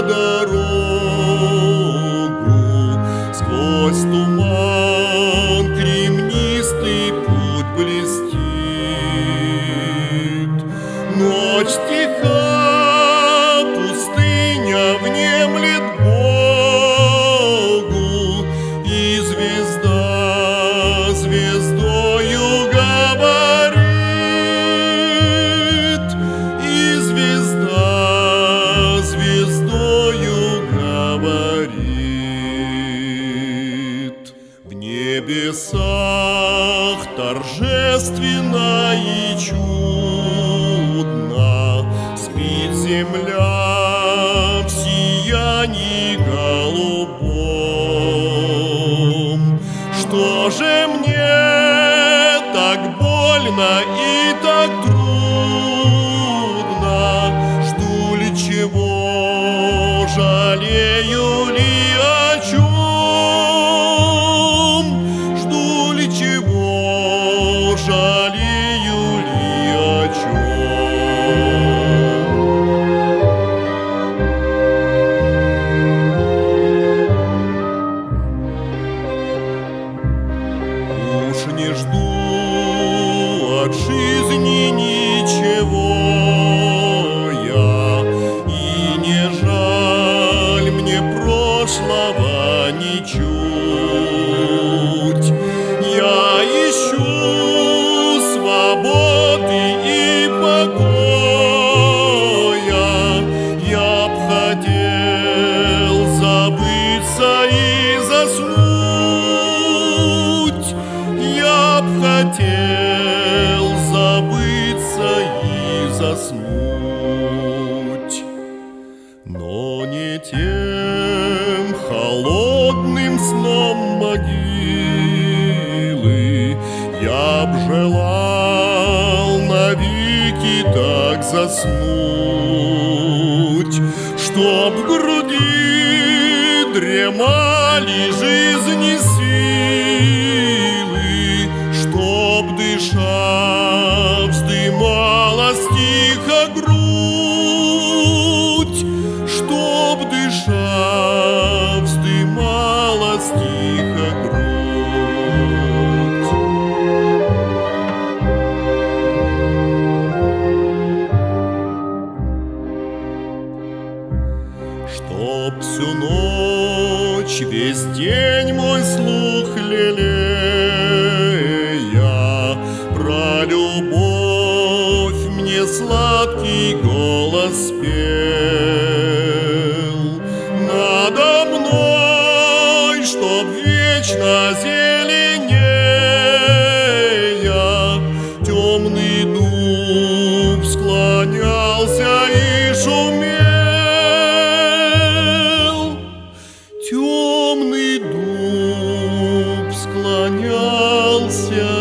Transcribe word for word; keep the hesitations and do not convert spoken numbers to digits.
дорогу, сквозь туман кремнистый путь блестит. Ночь тиха, пустыня внемлет Богу, и звезда звездою говорит, и звезда звездою говорит. В небесах торжественно и чудно спит земля в сиянии голубом. Что же мне так больно и так трудно? Жду ли чего, жалею ли о чем? Жду ли чего, жалею ли о чем? Уж не жду от жизни ничего я, и не жаль мне прошлого ничуть. Я ищу свободы и покоя, я б хотел забыться и заснуть. Я б хотел забыться и заснуть, но не тем холодным сном могилы. Я б желал навеки так заснуть, чтоб в груди дремали жизни силы, чтоб, дыша, вздымалась тихо грудь, чтоб, дыша, вздымалась тихо грудь. Чтоб всю ночь, весь день мой слух лелея, про любовь мне сладкий голос пел. Надо мной, чтоб вечно зеленея, темный дуб склонялся и шумел. Темный дуб склонялся